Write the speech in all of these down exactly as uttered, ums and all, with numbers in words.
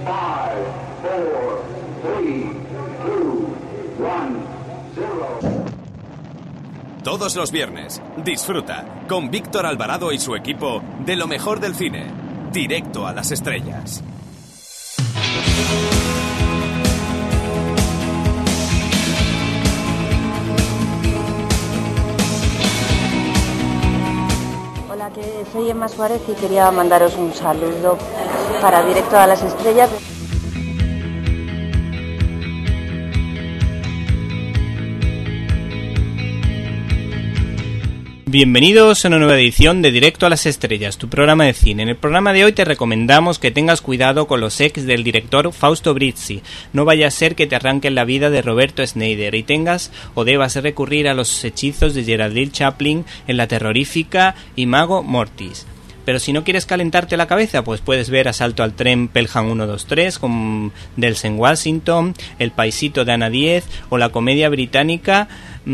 five, four, three, two, one, zero. Todos los viernes, disfruta con Víctor Alvarado y su equipo de lo mejor del cine, directo a las estrellas. Hola, que soy Emma Suárez y quería mandaros un saludo para Directo a las Estrellas. Bienvenidos a una nueva edición de Directo a las Estrellas, tu programa de cine. En el programa de hoy te recomendamos que tengas cuidado con los ex del director Fausto Brizzi. No vaya a ser que te arranquen la vida de Roberto Schneider y tengas o debas recurrir a los hechizos de Geraldine Chaplin en la terrorífica Imago Mortis. Pero si no quieres calentarte la cabeza, pues puedes ver Asalto al tren Pelham uno dos tres con Denzel Washington, El paisito de Ana Diez o la comedia británica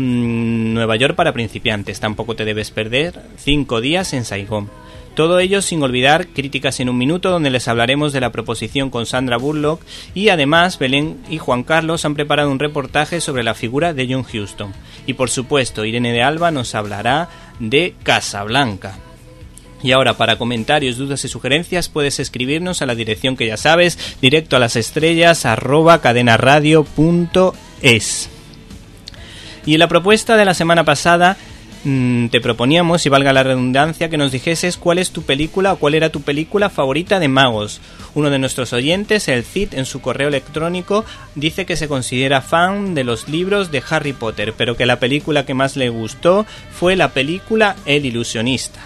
mmm, Nueva York para principiantes. Tampoco te debes perder Cinco días en Saigón. Todo ello sin olvidar Críticas en un minuto, donde les hablaremos de la proposición con Sandra Bullock, y además Belén y Juan Carlos han preparado un reportaje sobre la figura de John Huston. Y por supuesto Irene de Alba nos hablará de Casablanca. Y ahora, para comentarios, dudas y sugerencias, puedes escribirnos a la dirección que ya sabes, directo a las estrellas arroba cadenaradio punto es. Y en la propuesta de la semana pasada mmm, te proponíamos, y valga la redundancia, que nos dijeses cuál es tu película o cuál era tu película favorita de magos. Uno de nuestros oyentes, el Cid, en su correo electrónico, dice que se considera fan de los libros de Harry Potter, pero que la película que más le gustó fue la película El ilusionista.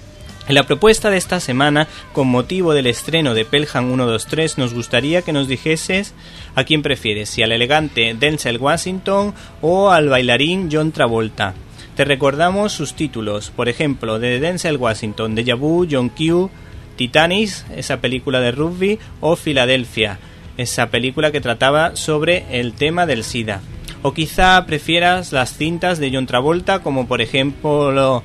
En la propuesta de esta semana, con motivo del estreno de Pelham uno dos tres, nos gustaría que nos dijeses a quién prefieres, si al elegante Denzel Washington o al bailarín John Travolta. Te recordamos sus títulos, por ejemplo, de Denzel Washington, Déjà Vu, John Q, Titanic, esa película de rugby, o Filadelfia, esa película que trataba sobre el tema del SIDA. O quizá prefieras las cintas de John Travolta, como por ejemplo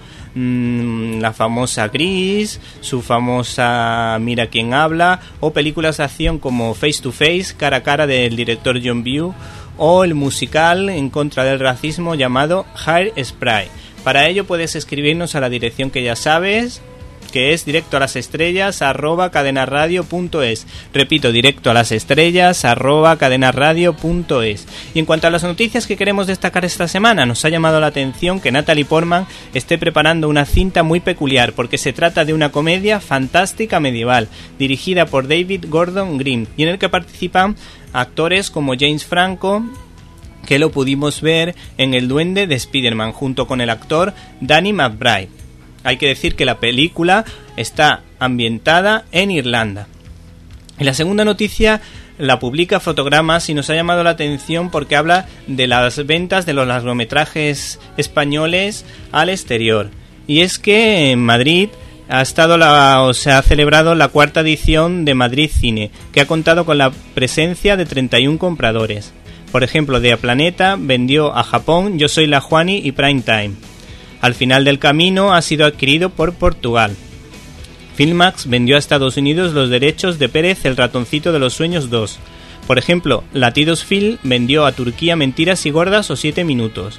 mmm, la famosa Gris, su famosa Mira quién habla, o películas de acción como Face to Face, Cara a cara, del director John View, o el musical en contra del racismo llamado Hairspray. Para ello puedes escribirnos a la dirección que ya sabes, que es directo a las estrellas arroba cadenaradio punto es. Repito, directo a las estrellas arroba cadenaradio punto es. Y en cuanto a las noticias que queremos destacar esta semana, nos ha llamado la atención que Natalie Portman esté preparando una cinta muy peculiar, porque se trata de una comedia fantástica medieval dirigida por David Gordon Green, y en el que participan actores como James Franco, que lo pudimos ver en El Duende de Spider-Man, junto con el actor Danny McBride. Hay que decir que la película está ambientada en Irlanda. Y la segunda noticia la publica Fotogramas y nos ha llamado la atención porque habla de las ventas de los largometrajes españoles al exterior. Y es que en Madrid ha estado la, o se ha celebrado la cuarta edición de Madrid Cine, que ha contado con la presencia de treinta y uno compradores. Por ejemplo, de A Planeta vendió a Japón Yo soy la Juani y Prime Time. Al final del camino ha sido adquirido por Portugal. Filmax vendió a Estados Unidos los derechos de Pérez, El ratoncito de los sueños dos. Por ejemplo, Latidos Film vendió a Turquía Mentiras y Gordas o siete minutos.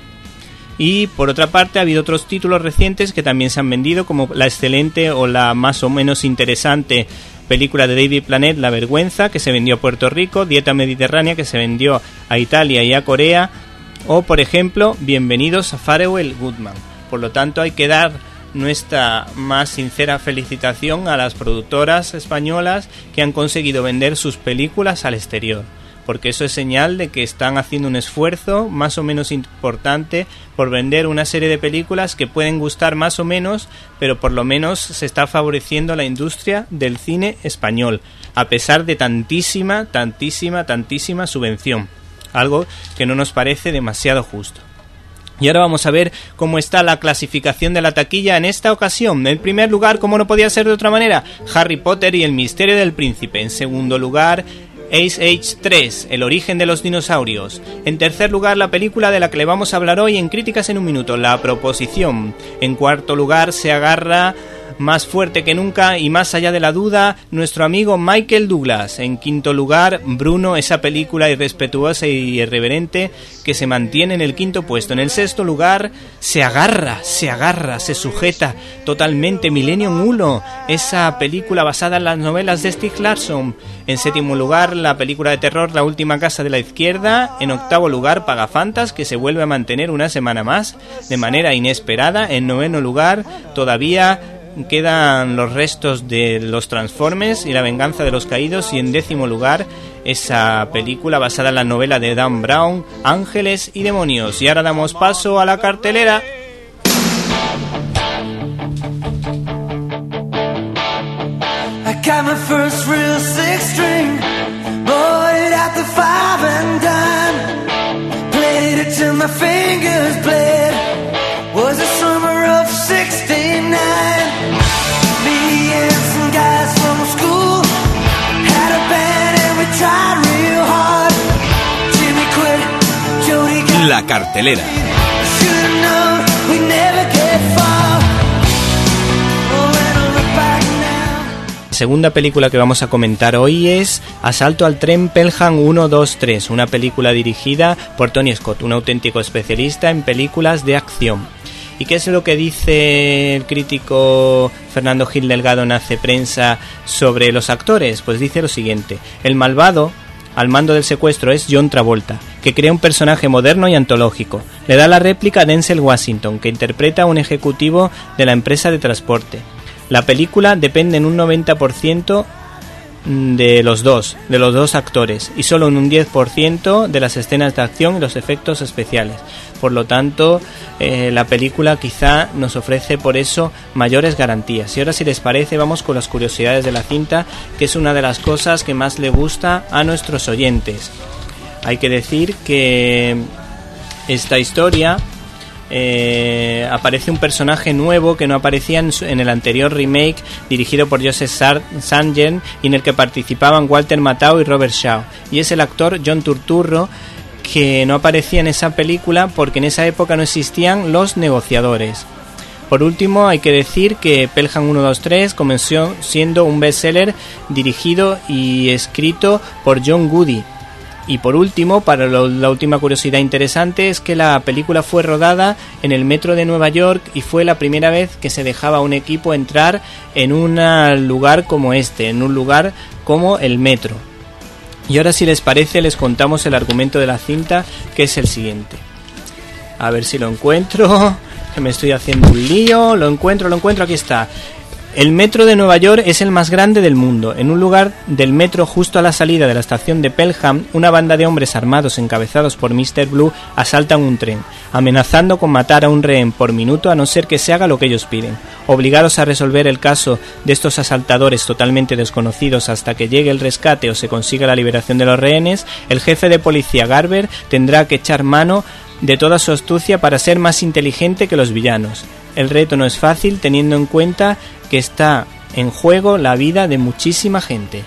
Y por otra parte ha habido otros títulos recientes que también se han vendido, como la excelente o la más o menos interesante película de David Planet, La vergüenza, que se vendió a Puerto Rico, Dieta Mediterránea, que se vendió a Italia y a Corea, o por ejemplo, Bienvenidos a Farewell Goodman. Por lo tanto, hay que dar nuestra más sincera felicitación a las productoras españolas que han conseguido vender sus películas al exterior, porque eso es señal de que están haciendo un esfuerzo más o menos importante por vender una serie de películas que pueden gustar más o menos, pero por lo menos se está favoreciendo la industria del cine español, a pesar de tantísima, tantísima, tantísima subvención, algo que no nos parece demasiado justo. Y ahora vamos a ver cómo está la clasificación de la taquilla en esta ocasión. En primer lugar, como no podía ser de otra manera, Harry Potter y el misterio del príncipe. En segundo lugar, Ice Age tres, el origen de los dinosaurios. En tercer lugar, la película de la que le vamos a hablar hoy en Críticas en un minuto, La proposición. En cuarto lugar, se agarra más fuerte que nunca y más allá de la duda, nuestro amigo Michael Douglas. En quinto lugar, Bruno, esa película irrespetuosa y irreverente que se mantiene en el quinto puesto. En el sexto lugar, se agarra, se agarra, se sujeta totalmente Millennium uno, esa película basada en las novelas de Stieg Larsson. En séptimo lugar, la película de terror La última casa de la izquierda. En octavo lugar, Pagafantas, que se vuelve a mantener una semana más de manera inesperada. En noveno lugar, todavía quedan los restos de los Transformers y La venganza de los caídos. Y en décimo lugar, esa película basada en la novela de Dan Brown, Ángeles y demonios. Y ahora damos paso a la cartelera. Got my first real six string, bought it at the five and dime, played it till my fingers bled, was the summer of sixty-nine, me and some guys from school, had a band and we tried real hard, Jimmy quit, Jody got La cartelera. should've known we'd never get far, oh when I look back now. La segunda película que vamos a comentar hoy es Asalto al tren Pelham uno dos tres, una película dirigida por Tony Scott, un auténtico especialista en películas de acción. ¿Y qué es lo que dice el crítico Fernando Gil Delgado en Hace Prensa sobre los actores? Pues dice lo siguiente: el malvado al mando del secuestro es John Travolta, que crea un personaje moderno y antológico. Le da la réplica a Denzel Washington, que interpreta a un ejecutivo de la empresa de transporte. La película depende en un noventa por ciento de los dos, de los dos actores, y solo en un diez por ciento de las escenas de acción y los efectos especiales. Por lo tanto, eh, la película quizá nos ofrece por eso mayores garantías. Y ahora, si les parece, vamos con las curiosidades de la cinta, que es una de las cosas que más le gusta a nuestros oyentes. Hay que decir que esta historia... Eh, aparece un personaje nuevo que no aparecía en, su, en el anterior remake dirigido por Joseph Sargent y en el que participaban Walter Matthau y Robert Shaw, y es el actor John Turturro, que no aparecía en esa película porque en esa época no existían los negociadores. Por último, hay que decir que Pelham uno dos tres comenzó siendo un bestseller dirigido y escrito por John Goody. Y por último, para lo, la última curiosidad interesante, es que la película fue rodada en el metro de Nueva York y fue la primera vez que se dejaba a un equipo entrar en un lugar como este, en un lugar como el metro. Y ahora, si les parece, les contamos el argumento de la cinta, que es el siguiente. A ver si lo encuentro, que me estoy haciendo un lío. Lo encuentro, lo encuentro, aquí está. El metro de Nueva York es el más grande del mundo. En un lugar del metro justo a la salida de la estación de Pelham, una banda de hombres armados encabezados por mister Blue asaltan un tren, amenazando con matar a un rehén por minuto a no ser que se haga lo que ellos piden. Obligados a resolver el caso de estos asaltadores totalmente desconocidos hasta que llegue el rescate o se consiga la liberación de los rehenes, el jefe de policía Garber tendrá que echar mano de toda su astucia para ser más inteligente que los villanos. El reto no es fácil teniendo en cuenta que está en juego la vida de muchísima gente.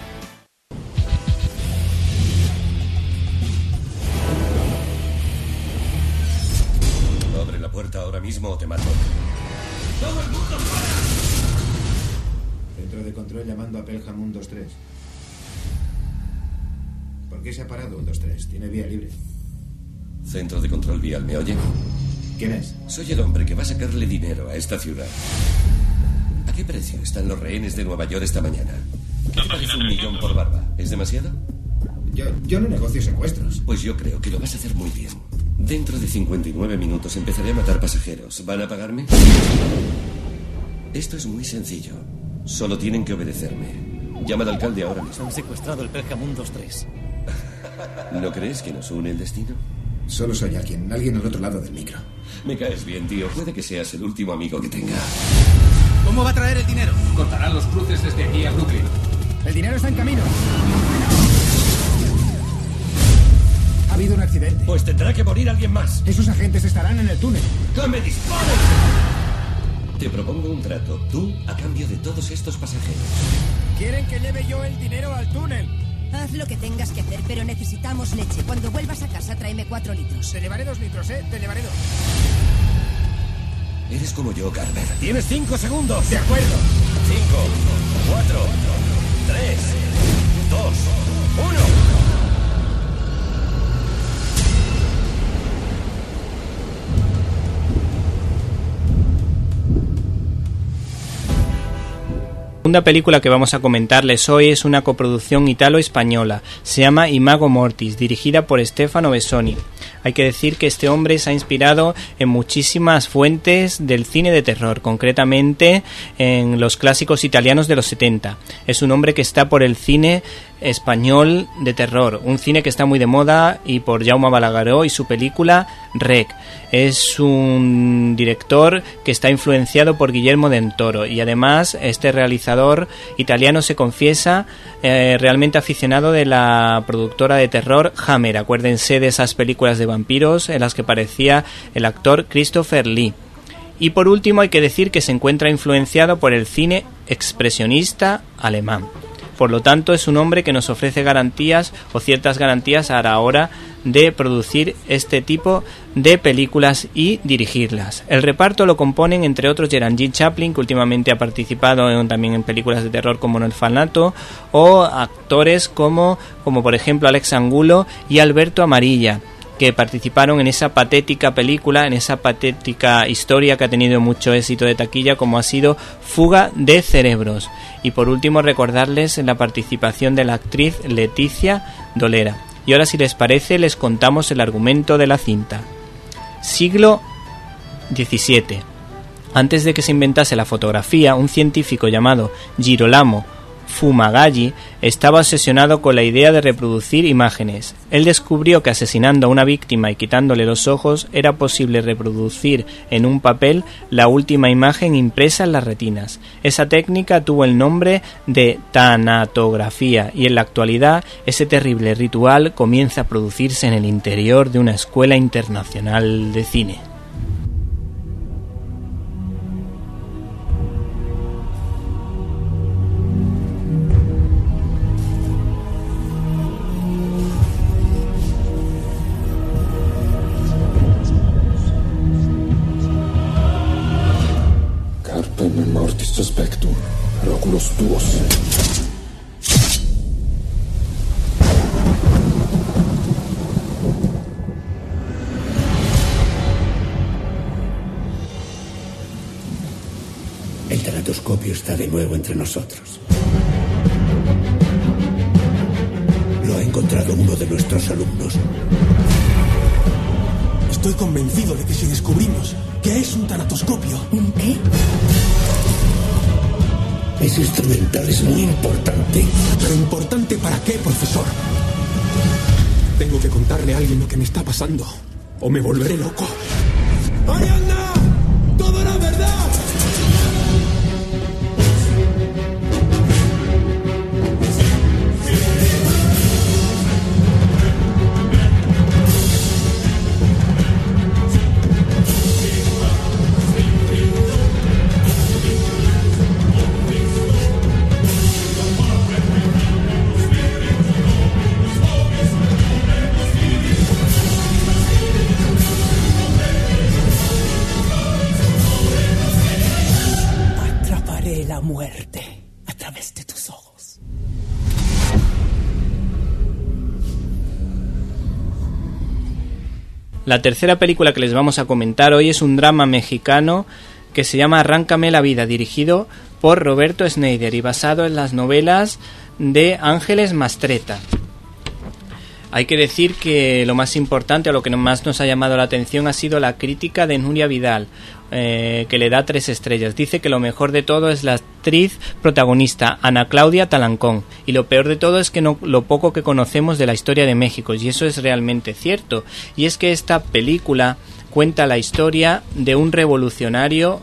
Abre la puerta ahora mismo o te mato. ¡Todo el mundo fuera! Centro de control llamando a Pelham uno dos tres. ¿Por qué se ha parado uno dos tres? Tiene vía libre. Centro de control vial, ¿me oye? ¿Quién es? Soy el hombre que va a sacarle dinero a esta ciudad. ¿A qué precio están los rehenes de Nueva York esta mañana? ¿Qué te parece un millón por barba? ¿Es demasiado? Yo, yo no negocio secuestros. Pues yo creo que lo vas a hacer muy bien. Dentro de cincuenta y nueve minutos empezaré a matar pasajeros. ¿Van a pagarme? Esto es muy sencillo. Solo tienen que obedecerme. Llama al alcalde ahora mismo. Han secuestrado el Pelham uno dos tres. ¿No crees que nos une el destino? Solo soy alguien, alguien al otro lado del micro. Me caes bien, tío. Puede que seas el último amigo que tenga. ¿Cómo va a traer el dinero? Cortarán los cruces desde aquí a Brooklyn. El dinero está en camino. Ha habido un accidente. Pues tendrá que morir alguien más. Esos agentes estarán en el túnel. ¡Que me disparen! Te propongo un trato. Tú a cambio de todos estos pasajeros. Quieren que lleve yo el dinero al túnel. Haz lo que tengas que hacer, pero necesitamos leche. Cuando vuelvas a casa, tráeme cuatro litros. Te llevaré dos litros, ¿eh? Te llevaré dos. Eres como yo, Carver. Tienes cinco segundos. De acuerdo. cinco, cuatro, tres, dos, uno. La segunda película que vamos a comentarles hoy es una coproducción italo-española. Se llama Imago Mortis, dirigida por Stefano Bessoni. Hay que decir que este hombre se ha inspirado en muchísimas fuentes del cine de terror, concretamente en los clásicos italianos de los setenta. Es un hombre que está por el cine español de terror, un cine que está muy de moda, y por Jaume Balagueró y su película Rec. Es un director que está influenciado por Guillermo del Toro, y además este realizador italiano se confiesa eh, realmente aficionado de la productora de terror Hammer. Acuérdense de esas películas de vampiros en las que aparecía el actor Christopher Lee. Y por último hay que decir que se encuentra influenciado por el cine expresionista alemán. Por lo tanto, es un hombre que nos ofrece garantías o ciertas garantías a la hora de producir este tipo de películas y dirigirlas. El reparto lo componen, entre otros, Geraldine Chaplin, que últimamente ha participado en, también en películas de terror como El Orfanato, o actores como, como por ejemplo Alex Angulo y Alberto Amarilla, que participaron en esa patética película, en esa patética historia que ha tenido mucho éxito de taquilla, como ha sido Fuga de Cerebros. Y por último, recordarles la participación de la actriz Leticia Dolera. Y ahora, si les parece, les contamos el argumento de la cinta. Siglo diecisiete. Antes de que se inventase la fotografía, un científico llamado Girolamo Fumagalli estaba obsesionado con la idea de reproducir imágenes. Él descubrió que asesinando a una víctima y quitándole los ojos era posible reproducir en un papel la última imagen impresa en las retinas. Esa técnica tuvo el nombre de tanatografía, y en la actualidad ese terrible ritual comienza a producirse en el interior de una escuela internacional de cine. Mortis suspectum, oculos tuos. El tanatoscopio está de nuevo entre nosotros. Lo ha encontrado uno de nuestros alumnos. Estoy convencido de que si descubrimos que es un tanatoscopio... ¿Un qué? Ese instrumental es muy importante. ¿Pero importante para qué, profesor? Tengo que contarle a alguien lo que me está pasando, o me volveré loco. ¡Ariadna! ¡Todo era verdad! La muerte a través de tus ojos. La tercera película que les vamos a comentar hoy es un drama mexicano que se llama Arráncame la vida, dirigido por Roberto Schneider y basado en las novelas de Ángeles Mastretta. Hay que decir que lo más importante, o lo que más nos ha llamado la atención, ha sido la crítica de Nuria Vidal, eh, que le da tres estrellas. Dice que lo mejor de todo es la actriz protagonista, Ana Claudia Talancón, y lo peor de todo es que no, lo poco que conocemos de la historia de México, y eso es realmente cierto. Y es que esta película cuenta la historia de un revolucionario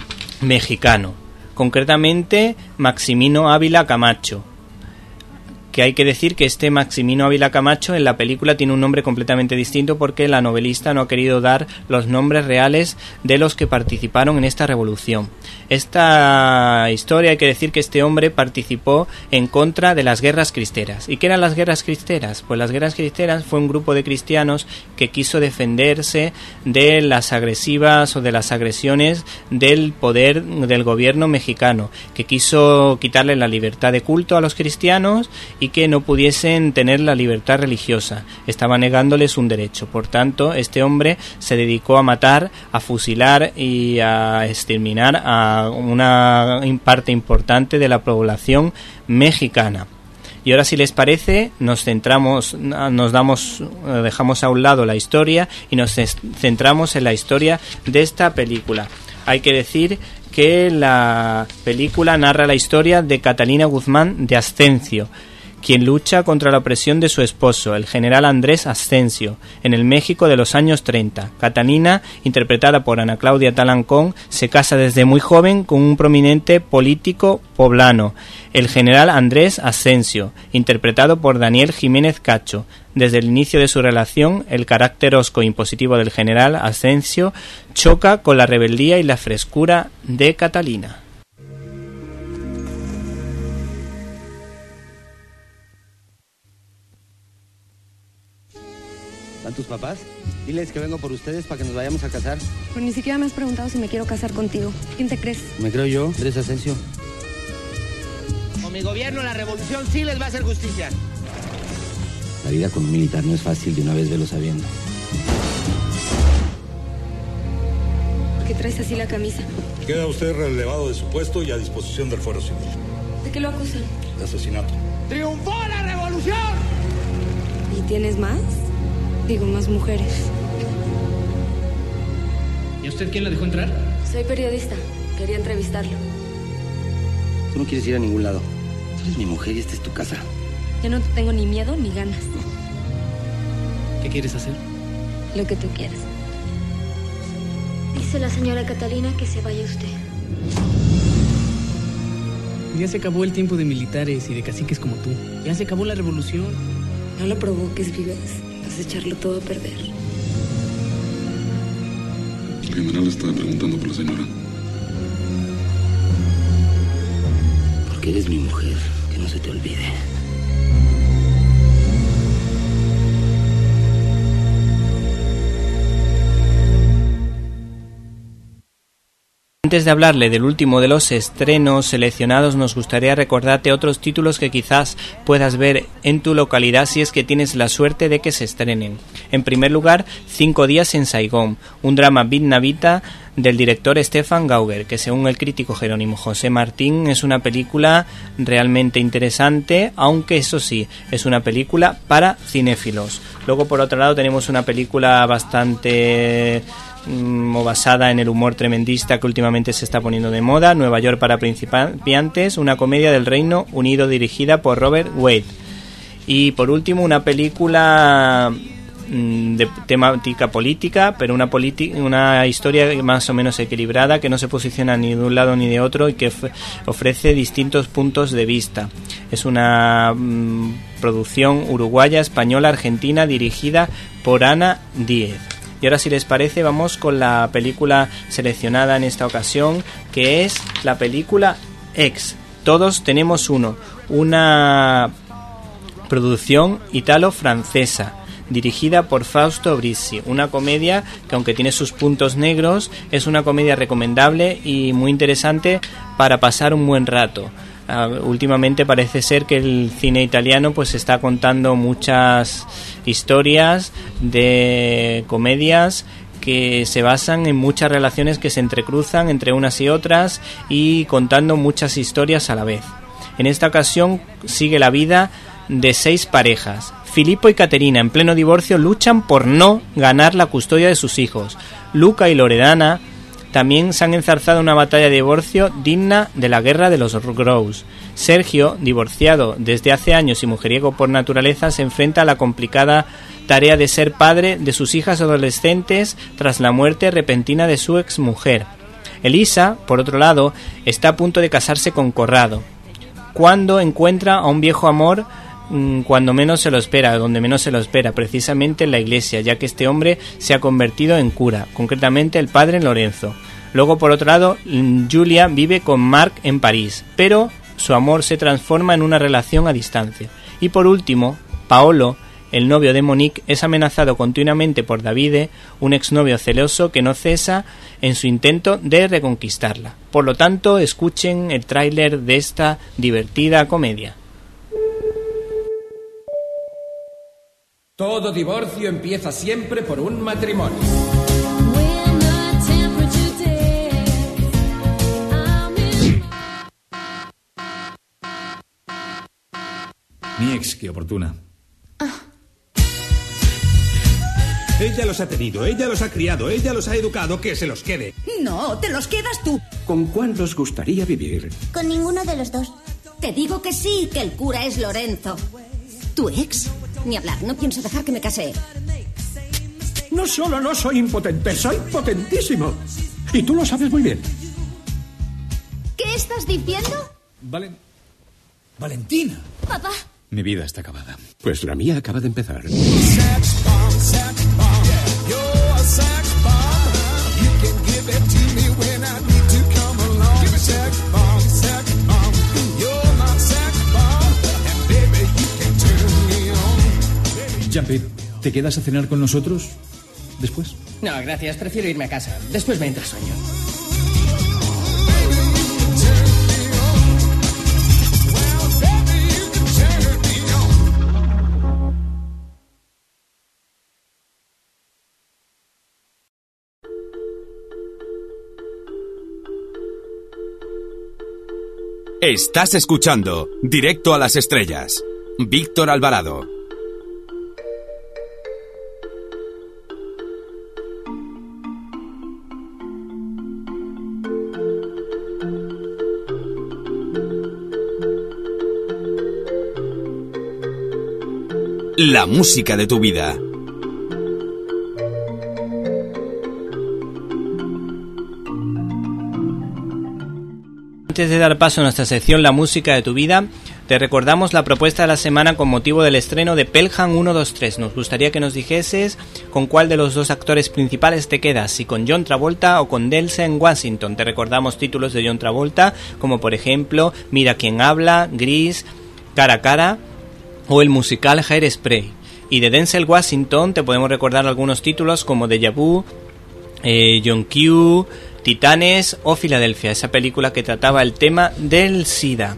mexicano, concretamente Maximino Ávila Camacho, que hay que decir que este Maximino Ávila Camacho en la película tiene un nombre completamente distinto porque la novelista no ha querido dar los nombres reales de los que participaron en esta revolución. Esta historia, hay que decir que este hombre participó en contra de las guerras cristeras. ¿Y qué eran las guerras cristeras? Pues las guerras cristeras fue un grupo de cristianos que quiso defenderse de las agresivas o de las agresiones del poder del gobierno mexicano, que quiso quitarle la libertad de culto a los cristianos y que no pudiesen tener la libertad religiosa. Estaba negándoles un derecho. Por tanto, este hombre se dedicó a matar, a fusilar y a exterminar a una parte importante de la población mexicana. Y ahora, si les parece, nos centramos, nos damos, dejamos a un lado la historia y nos centramos en la historia de esta película. Hay que decir que la película narra la historia de Catalina Guzmán de Ascencio, quien lucha contra la opresión de su esposo, el general Andrés Ascencio, en el México de los años treinta. Catalina, interpretada por Ana Claudia Talancón, se casa desde muy joven con un prominente político poblano, el general Andrés Ascencio, interpretado por Daniel Jiménez Cacho. Desde el inicio de su relación, el carácter hosco e impositivo del general Ascencio choca con la rebeldía y la frescura de Catalina. ¿Están tus papás? Diles que vengo por ustedes para que nos vayamos a casar. Pero ni siquiera me has preguntado si me quiero casar contigo. ¿Quién te crees? Me creo yo, Andrés Ascencio. Con mi gobierno, la revolución sí les va a hacer justicia. La vida con un militar no es fácil, de una vez velo sabiendo. ¿Por qué traes así la camisa? Queda usted relevado de su puesto y a disposición del fuero civil. ¿De qué lo acusan? De asesinato. ¡Triunfó la revolución! ¿Y tienes más? Digo, más mujeres. ¿Y a usted quién la dejó entrar? Soy periodista. Quería entrevistarlo. Tú no quieres ir a ningún lado. Tú eres mi mujer y esta es tu casa. Yo no tengo ni miedo ni ganas. ¿Qué quieres hacer? Lo que tú quieras. Dice la señora Catalina que se vaya usted. Ya se acabó el tiempo de militares y de caciques como tú. Ya se acabó la revolución. No lo provoques, Vives. Vas a echarlo todo a perder. El general está preguntando por la señora. Porque eres mi mujer, que no se te olvide. Antes de hablarle del último de los estrenos seleccionados, nos gustaría recordarte otros títulos que quizás puedas ver en tu localidad si es que tienes la suerte de que se estrenen. En primer lugar, Cinco días en Saigón, un drama vietnamita del director Stefan Gauger, que según el crítico Jerónimo José Martín es una película realmente interesante, aunque eso sí, es una película para cinéfilos. Luego, por otro lado, tenemos una película bastante o basada en el humor tremendista que últimamente se está poniendo de moda, Nueva York para principiantes, una comedia del Reino Unido dirigida por Robert Wade. Y por último, una película de temática política, pero una, politi- una historia más o menos equilibrada, que no se posiciona ni de un lado ni de otro y que f- ofrece distintos puntos de vista. Es una mmm, producción uruguaya, española, argentina, dirigida por Ana Díez. Y ahora, si les parece, vamos con la película seleccionada en esta ocasión, que es la película Ex. Todos tenemos uno, una producción italo-francesa, dirigida por Fausto Brizzi, una comedia que, aunque tiene sus puntos negros, es una comedia recomendable y muy interesante para pasar un buen rato. Uh, últimamente parece ser que el cine italiano pues está contando muchas historias de comedias que se basan en muchas relaciones que se entrecruzan entre unas y otras y contando muchas historias a la vez. En esta ocasión sigue la vida de seis parejas. Filippo y Caterina, en pleno divorcio, luchan por no ganar la custodia de sus hijos. Luca y Loredana también se han enzarzado en una batalla de divorcio digna de la guerra de los Grows. Sergio, divorciado desde hace años y mujeriego por naturaleza, se enfrenta a la complicada tarea de ser padre de sus hijas adolescentes tras la muerte repentina de su exmujer. Elisa, por otro lado, está a punto de casarse con Corrado, cuando encuentra a un viejo amor cuando menos se lo espera, donde menos se lo espera, precisamente en la iglesia, ya que este hombre se ha convertido en cura, concretamente el padre Lorenzo. Luego, por otro lado, Julia vive con Mark en París, pero su amor se transforma en una relación a distancia. Y por último, Paolo, el novio de Monique, es amenazado continuamente por Davide, un exnovio celoso que no cesa en su intento de reconquistarla. Por lo tanto, escuchen el tráiler de esta divertida comedia. Todo divorcio empieza siempre por un matrimonio. Mi ex, qué oportuna. Ella los ha tenido, ella los ha criado, ella los ha educado, que se los quede. No, te los quedas tú. ¿Con cuál os gustaría vivir? Con ninguno de los dos. Te digo que sí, que el cura es Lorenzo. ¿Tu ex? Ni hablar, no pienso dejar que me case. No solo no soy impotente, soy potentísimo. Y tú lo sabes muy bien. ¿Qué estás diciendo? Valen... Valentina. Papá. Mi vida está acabada. Pues la mía acaba de empezar. Jumpy, ¿te quedas a cenar con nosotros después? No, gracias, prefiero irme a casa. Después me entra sueño. Estás escuchando Directo a las Estrellas. Víctor Alvarado. La música de tu vida. Antes de dar paso a nuestra sección La música de tu vida, te recordamos la propuesta de la semana con motivo del estreno de Pelham uno dos tres. Nos gustaría que nos dijeses con cuál de los dos actores principales te quedas, si con John Travolta o con Denzel Washington. Te recordamos títulos de John Travolta, como por ejemplo Mira quién habla, Gris, Cara a cara o el musical Hairspray. Y de Denzel Washington te podemos recordar algunos títulos como Deja Vu, eh, John Q, Titanes o Filadelfia, esa película que trataba el tema del SIDA.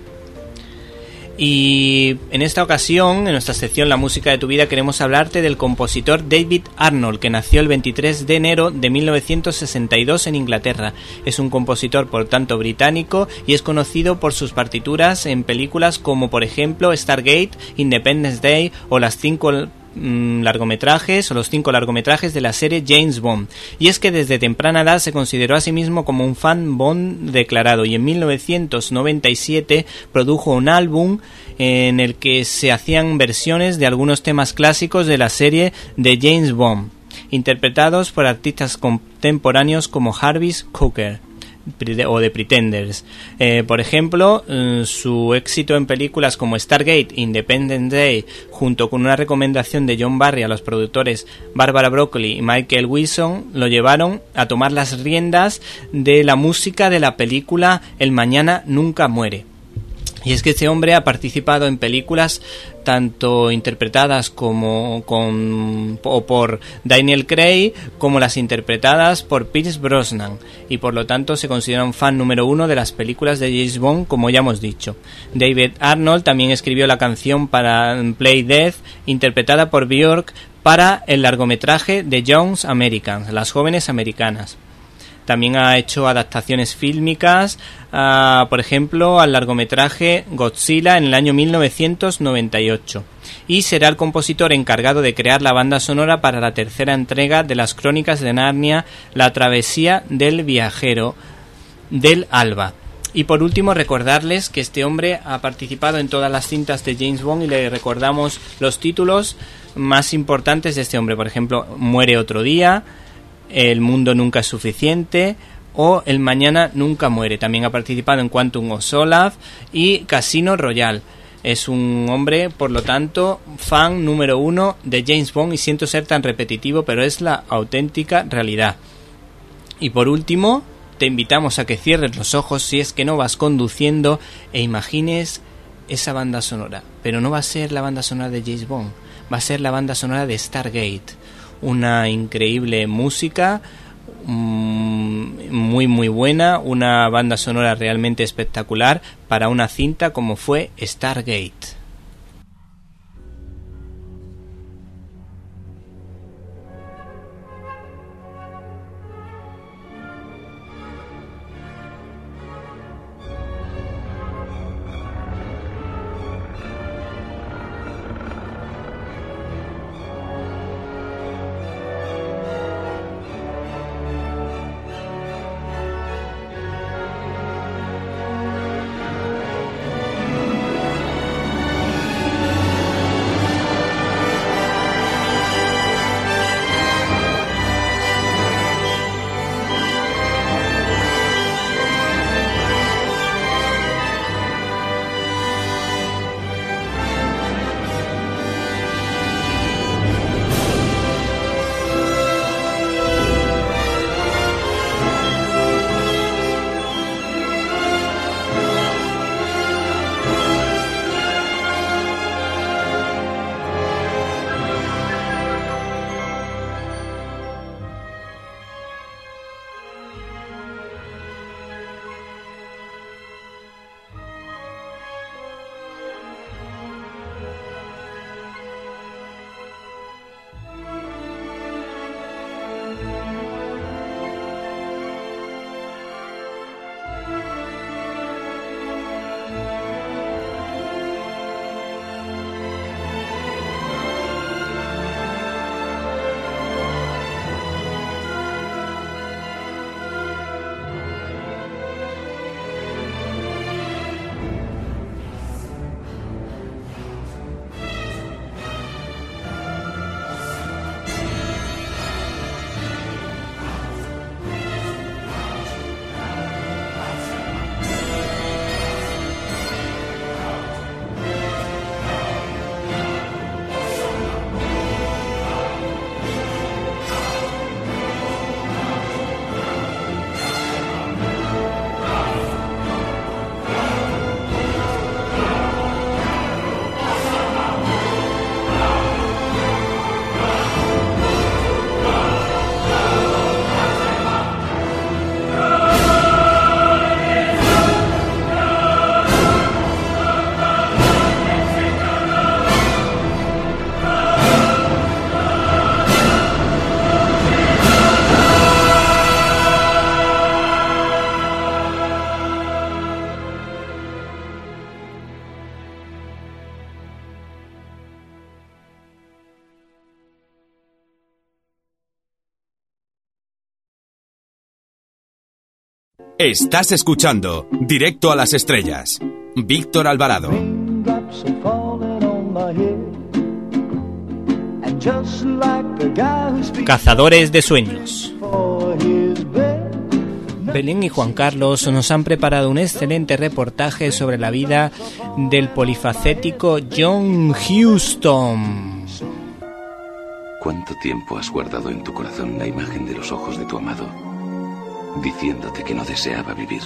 Y en esta ocasión, en nuestra sección La música de tu vida, queremos hablarte del compositor David Arnold, que nació el veintitrés de enero de mil novecientos sesenta y dos en Inglaterra. Es un compositor, por tanto, británico y es conocido por sus partituras en películas como, por ejemplo, Stargate, Independence Day o las cinco largometrajes o los cinco largometrajes de la serie James Bond. Y es que desde temprana edad se consideró a sí mismo como un fan Bond declarado, y en mil novecientos noventa y siete produjo un álbum en el que se hacían versiones de algunos temas clásicos de la serie de James Bond, interpretados por artistas contemporáneos como Jarvis Cocker o The Pretenders. Eh, por ejemplo, eh, su éxito en películas como Stargate, Independence Day, junto con una recomendación de John Barry a los productores Barbara Broccoli y Michael Wilson, lo llevaron a tomar las riendas de la música de la película El mañana nunca muere. Y es que este hombre ha participado en películas tanto interpretadas como con o por Daniel Craig como las interpretadas por Pierce Brosnan, y por lo tanto se considera un fan número uno de las películas de James Bond, como ya hemos dicho. David Arnold también escribió la canción para Play Dead, interpretada por Björk, para el largometraje The Young Americans, las jóvenes americanas. También ha hecho adaptaciones fílmicas, uh, por ejemplo, al largometraje Godzilla en el año mil novecientos noventa y ocho. Y será el compositor encargado de crear la banda sonora para la tercera entrega de las Crónicas de Narnia, La travesía del viajero del alba. Y por último, recordarles que este hombre ha participado en todas las cintas de James Bond, y le recordamos los títulos más importantes de este hombre. Por ejemplo, Muere otro día, El mundo nunca es suficiente o El mañana nunca muere. También ha participado en Quantum of Solace y Casino Royale. Es un hombre, por lo tanto, fan número uno de James Bond, y siento ser tan repetitivo, pero es la auténtica realidad. Y por último, te invitamos a que cierres los ojos si es que no vas conduciendo e imagines esa banda sonora. Pero no va a ser la banda sonora de James Bond, va a ser la banda sonora de Stargate. Una increíble música, muy muy buena, una banda sonora realmente espectacular para una cinta como fue Stargate. Estás escuchando Directo a las Estrellas. Víctor Alvarado. Cazadores de sueños. Belén y Juan Carlos nos han preparado un excelente reportaje sobre la vida del polifacético John Huston. ¿Cuánto tiempo has guardado en tu corazón la imagen de los ojos de tu amado, diciéndote que no deseaba vivir?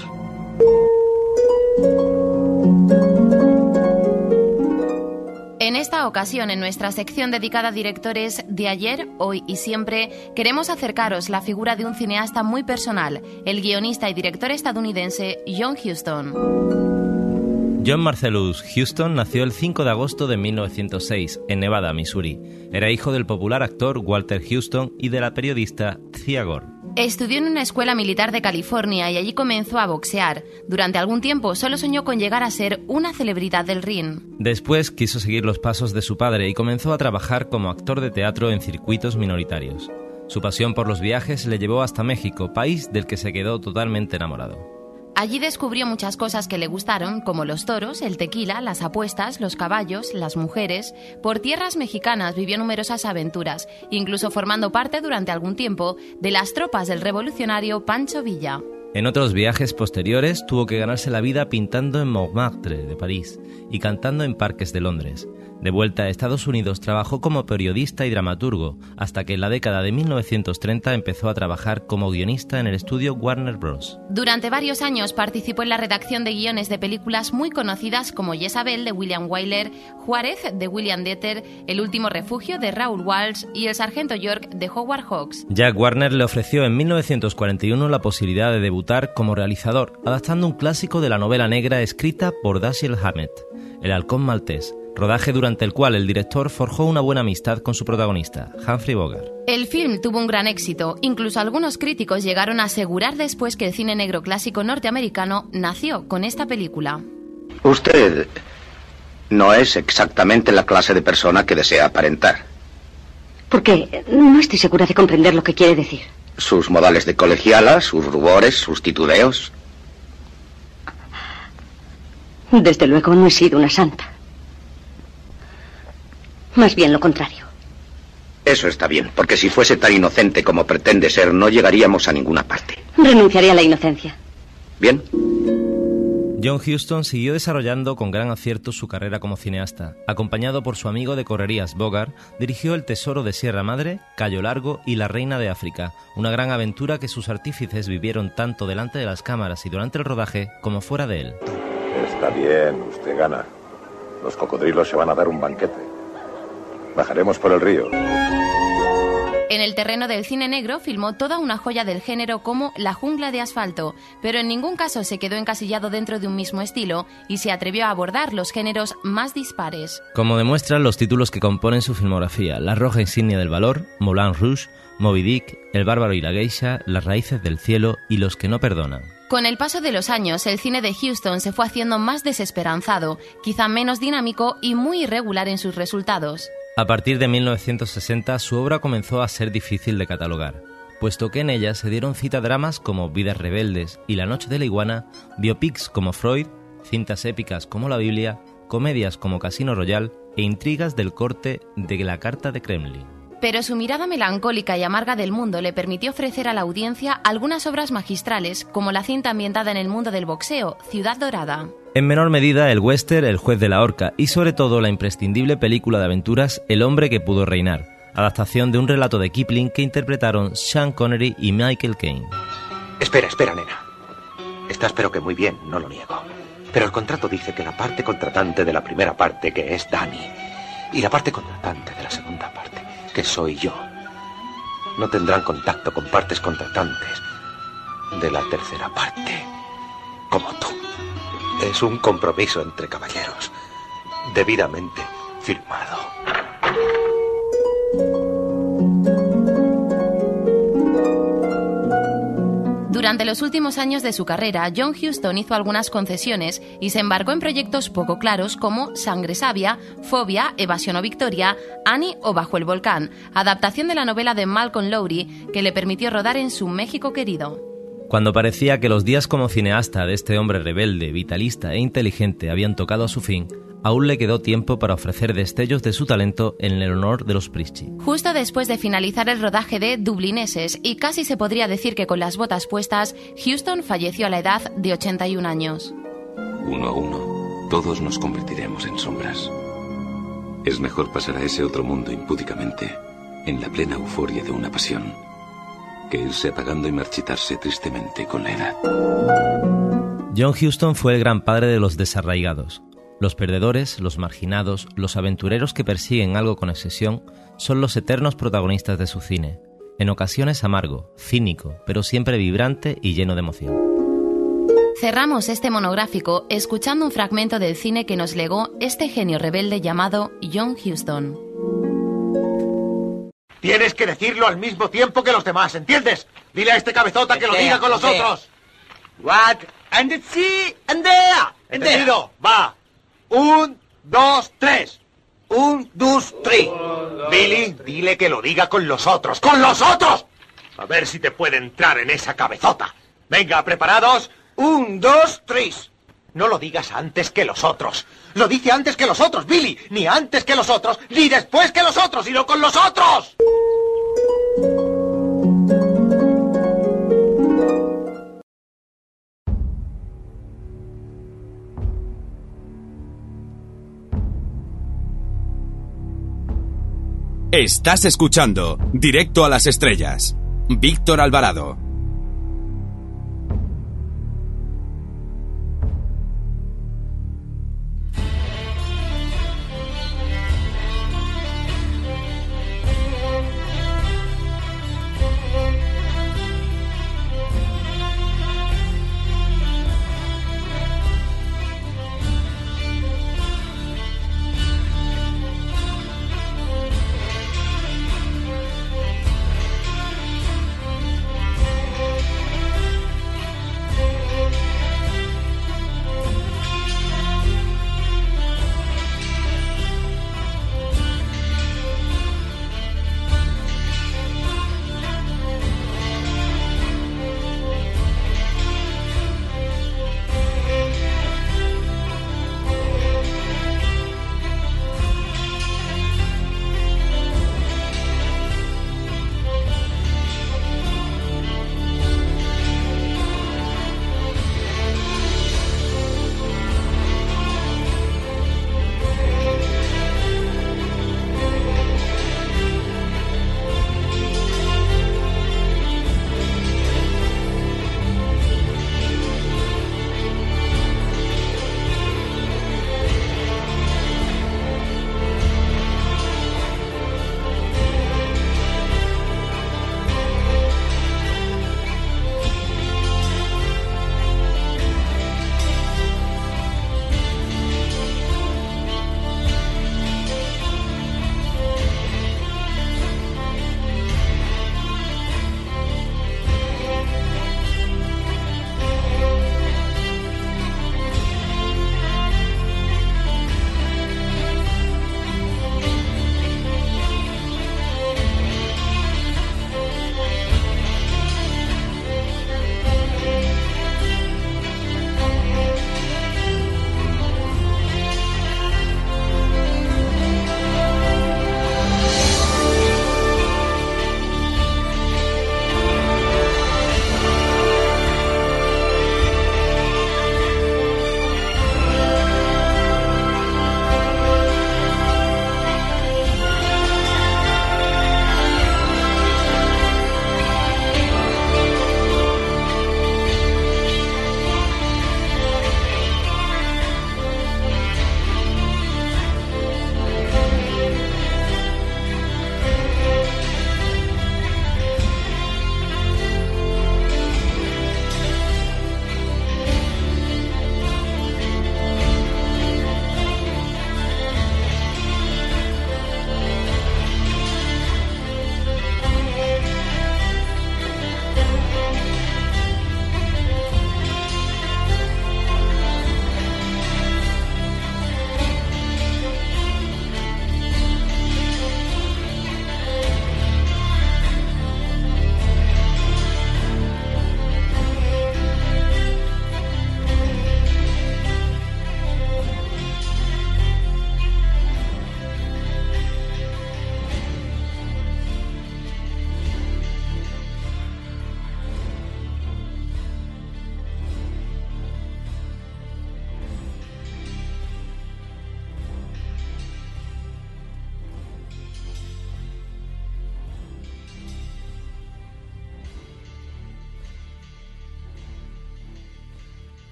En esta ocasión, en nuestra sección dedicada a directores de ayer, hoy y siempre, queremos acercaros la figura de un cineasta muy personal, el guionista y director estadounidense John Huston. John Marcellus Huston nació el cinco de agosto de mil novecientos seis, en Nevada, Missouri. Era hijo del popular actor Walter Huston y de la periodista Thea Gore. Estudió en una escuela militar de California y allí comenzó a boxear. Durante algún tiempo solo soñó con llegar a ser una celebridad del ring. Después quiso seguir los pasos de su padre y comenzó a trabajar como actor de teatro en circuitos minoritarios. Su pasión por los viajes le llevó hasta México, país del que se quedó totalmente enamorado. Allí descubrió muchas cosas que le gustaron, como los toros, el tequila, las apuestas, los caballos, las mujeres. Por tierras mexicanas vivió numerosas aventuras, incluso formando parte durante algún tiempo de las tropas del revolucionario Pancho Villa. En otros viajes posteriores tuvo que ganarse la vida pintando en Montmartre de París y cantando en parques de Londres. De vuelta a Estados Unidos trabajó como periodista y dramaturgo, hasta que en la década de mil novecientos treinta empezó a trabajar como guionista en el estudio Warner Bros. Durante varios años participó en la redacción de guiones de películas muy conocidas como Jezabel de William Wyler, Juárez de William Deter, El último refugio de Raoul Walsh y El sargento York de Howard Hawks. Jack Warner le ofreció en mil novecientos cuarenta y uno la posibilidad de debutar como realizador, adaptando un clásico de la novela negra escrita por Dashiell Hammett, El halcón maltés, rodaje durante el cual el director forjó una buena amistad con su protagonista, Humphrey Bogart. El film tuvo un gran éxito, incluso algunos críticos llegaron a asegurar después que el cine negro clásico norteamericano nació con esta película. Usted no es exactamente la clase de persona que desea aparentar. ¿Por qué? No estoy segura de comprender lo que quiere decir. Sus modales de colegiala, sus rubores, sus titubeos. Desde luego no he sido una santa. Más bien lo contrario. Eso está bien, porque si fuese tan inocente como pretende ser, no llegaríamos a ninguna parte. Renunciaré a la inocencia. Bien. John Huston siguió desarrollando con gran acierto su carrera como cineasta. Acompañado por su amigo de correrías Bogart, dirigió El tesoro de Sierra Madre, Cayo Largo y La reina de África, una gran aventura que sus artífices vivieron tanto delante de las cámaras y durante el rodaje como fuera de él. Está bien, usted gana. Los cocodrilos se van a dar un banquete. Bajaremos por el río. En el terreno del cine negro filmó toda una joya del género como La jungla de asfalto, pero en ningún caso se quedó encasillado dentro de un mismo estilo y se atrevió a abordar los géneros más dispares. Como demuestran los títulos que componen su filmografía: La roja insignia del valor, Moulin Rouge, Moby Dick, El bárbaro y la geisha, Las raíces del cielo y Los que no perdonan. Con el paso de los años, el cine de Huston se fue haciendo más desesperanzado, quizá menos dinámico y muy irregular en sus resultados. A partir de mil novecientos sesenta, su obra comenzó a ser difícil de catalogar, puesto que en ella se dieron cita dramas como Vidas rebeldes y La noche de la iguana, biopics como Freud, cintas épicas como la Biblia, comedias como Casino Royale e intrigas del corte de La carta de Kremlin. Pero su mirada melancólica y amarga del mundo le permitió ofrecer a la audiencia algunas obras magistrales, como la cinta ambientada en el mundo del boxeo, Ciudad Dorada. En menor medida, el western El juez de la horca y sobre todo la imprescindible película de aventuras El hombre que pudo reinar, adaptación de un relato de Kipling que interpretaron Sean Connery y Michael Caine. Espera, espera, nena. Estás pero que muy bien, no lo niego. Pero el contrato dice que la parte contratante de la primera parte, que es Danny, y la parte contratante de la segunda parte, que soy yo, no tendrán contacto con partes contratantes de la tercera parte, como tú. Es un compromiso entre caballeros, debidamente firmado. Durante los últimos años de su carrera, John Huston hizo algunas concesiones y se embarcó en proyectos poco claros como Sangre sabia, Fobia, Evasión o Victoria, Annie o Bajo el volcán, adaptación de la novela de Malcolm Lowry que le permitió rodar en su México querido. Cuando parecía que los días como cineasta de este hombre rebelde, vitalista e inteligente habían tocado a su fin, aún le quedó tiempo para ofrecer destellos de su talento en el honor de los Prisci. Justo después de finalizar el rodaje de Dublineses, y casi se podría decir que con las botas puestas, Huston falleció a la edad de ochenta y un años. Uno a uno, todos nos convertiremos en sombras. Es mejor pasar a ese otro mundo impúdicamente, en la plena euforia de una pasión, que irse apagando y marchitarse tristemente con la edad. John Huston fue el gran padre de los desarraigados. Los perdedores, los marginados, los aventureros que persiguen algo con obsesión son los eternos protagonistas de su cine. En ocasiones amargo, cínico, pero siempre vibrante y lleno de emoción. Cerramos este monográfico escuchando un fragmento del cine que nos legó este genio rebelde llamado John Huston. Tienes que decirlo al mismo tiempo que los demás, ¿entiendes? Dile a este cabezota que lo diga con los otros. What? And the sea and there. ¿Entendido? Va. Un, dos, tres. Un, dos, tres. Billy, dile que lo diga con los otros. ¡Con los otros! A ver si te puede entrar en esa cabezota. Venga, ¿preparados? Un, dos, tres. No lo digas antes que los otros. Lo dice antes que los otros, Billy. Ni antes que los otros, ni después que los otros, sino con los otros. Estás escuchando Directo a las Estrellas. Víctor Alvarado.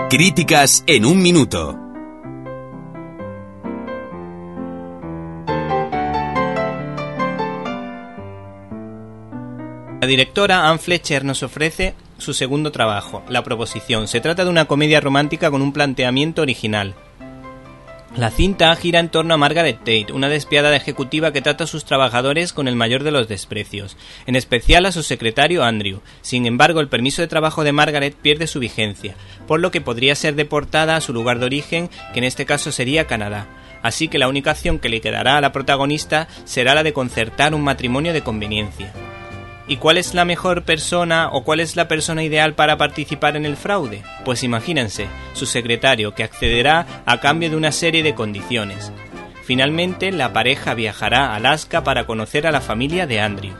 Críticas en un minuto. La directora Anne Fletcher nos ofrece su segundo trabajo, La Proposición. Se trata de una comedia romántica con un planteamiento original. La cinta gira en torno a Margaret Tate, una despiadada ejecutiva que trata a sus trabajadores con el mayor de los desprecios, en especial a su secretario Andrew. Sin embargo, el permiso de trabajo de Margaret pierde su vigencia, por lo que podría ser deportada a su lugar de origen, que en este caso sería Canadá. Así que la única opción que le quedará a la protagonista será la de concertar un matrimonio de conveniencia. ¿Y cuál es la mejor persona o cuál es la persona ideal para participar en el fraude? Pues imagínense, su secretario, que accederá a cambio de una serie de condiciones. Finalmente, la pareja viajará a Alaska para conocer a la familia de Andrew.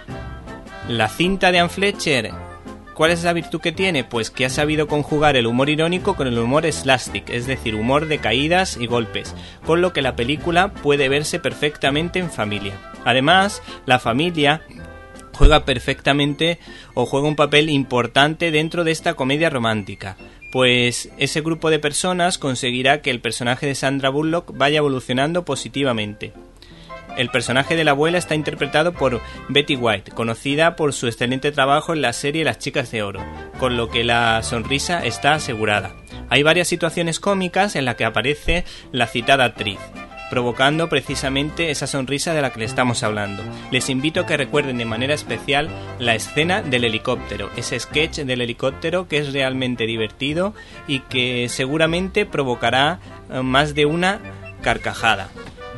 La cinta de Anne Fletcher, ¿cuál es la virtud que tiene? Pues que ha sabido conjugar el humor irónico con el humor slapstick, es decir, humor de caídas y golpes, con lo que la película puede verse perfectamente en familia. Además, la familia juega perfectamente o juega un papel importante dentro de esta comedia romántica, pues ese grupo de personas conseguirá que el personaje de Sandra Bullock vaya evolucionando positivamente. El personaje de la abuela está interpretado por Betty White, conocida por su excelente trabajo en la serie Las Chicas de Oro, con lo que la sonrisa está asegurada. Hay varias situaciones cómicas en las que aparece la citada actriz, provocando precisamente esa sonrisa de la que le estamos hablando. Les invito a que recuerden de manera especial la escena del helicóptero, ese sketch del helicóptero que es realmente divertido y que seguramente provocará más de una carcajada.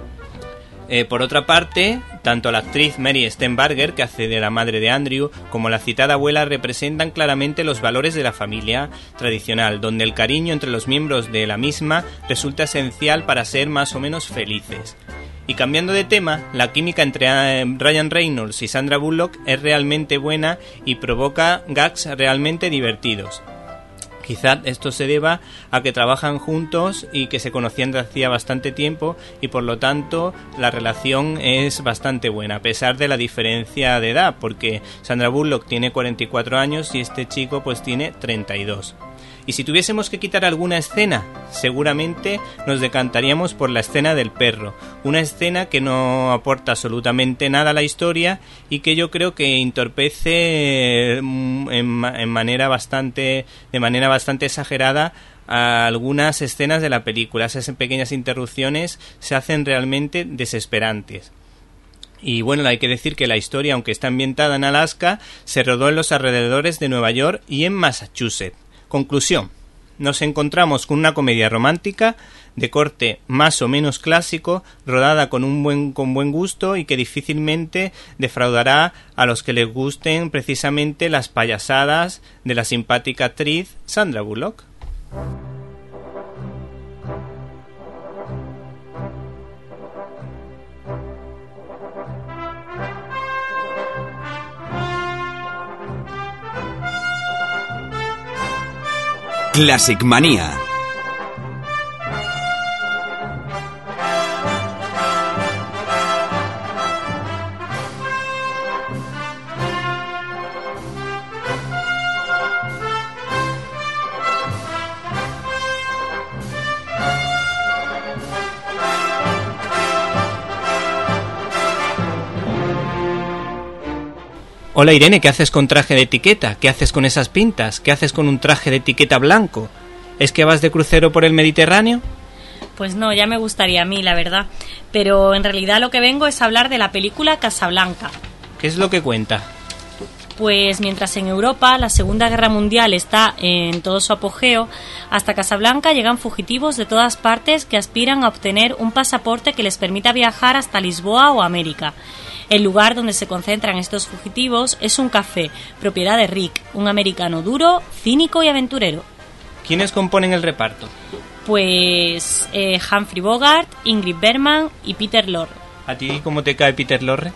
Eh, por otra parte, tanto la actriz Mary Steenburgen, que hace de la madre de Andrew, como la citada abuela representan claramente los valores de la familia tradicional, donde el cariño entre los miembros de la misma resulta esencial para ser más o menos felices. Y cambiando de tema, la química entre Ryan Reynolds y Sandra Bullock es realmente buena y provoca gags realmente divertidos. Quizás esto se deba a que trabajan juntos y que se conocían desde hacía bastante tiempo y por lo tanto la relación es bastante buena, a pesar de la diferencia de edad, porque Sandra Bullock tiene cuarenta y cuatro años y este chico pues tiene treinta y dos. Y si tuviésemos que quitar alguna escena, seguramente nos decantaríamos por la escena del perro, una escena que no aporta absolutamente nada a la historia y que yo creo que entorpece en, en manera bastante, de manera bastante exagerada a algunas escenas de la película. Esas pequeñas interrupciones se hacen realmente desesperantes. Y bueno, hay que decir que la historia, aunque está ambientada en Alaska, se rodó en los alrededores de Nueva York y en Massachusetts. Conclusión, nos encontramos con una comedia romántica de corte más o menos clásico, rodada con un buen con buen gusto y que difícilmente defraudará a los que les gusten precisamente las payasadas de la simpática actriz Sandra Bullock. Classic Manía. Hola Irene, ¿qué haces con traje de etiqueta? ¿Qué haces con esas pintas? ¿Qué haces con un traje de etiqueta blanco? ¿Es que vas de crucero por el Mediterráneo? Pues no, ya me gustaría a mí, la verdad. Pero en realidad lo que vengo es a hablar de la película Casablanca. ¿Qué es lo que cuenta? Pues mientras en Europa la Segunda Guerra Mundial está en todo su apogeo, hasta Casablanca llegan fugitivos de todas partes que aspiran a obtener un pasaporte que les permita viajar hasta Lisboa o América. El lugar donde se concentran estos fugitivos es un café, propiedad de Rick, un americano duro, cínico y aventurero. ¿Quiénes componen el reparto? Pues eh, Humphrey Bogart, Ingrid Bergman y Peter Lorre. ¿A ti cómo te cae Peter Lorre?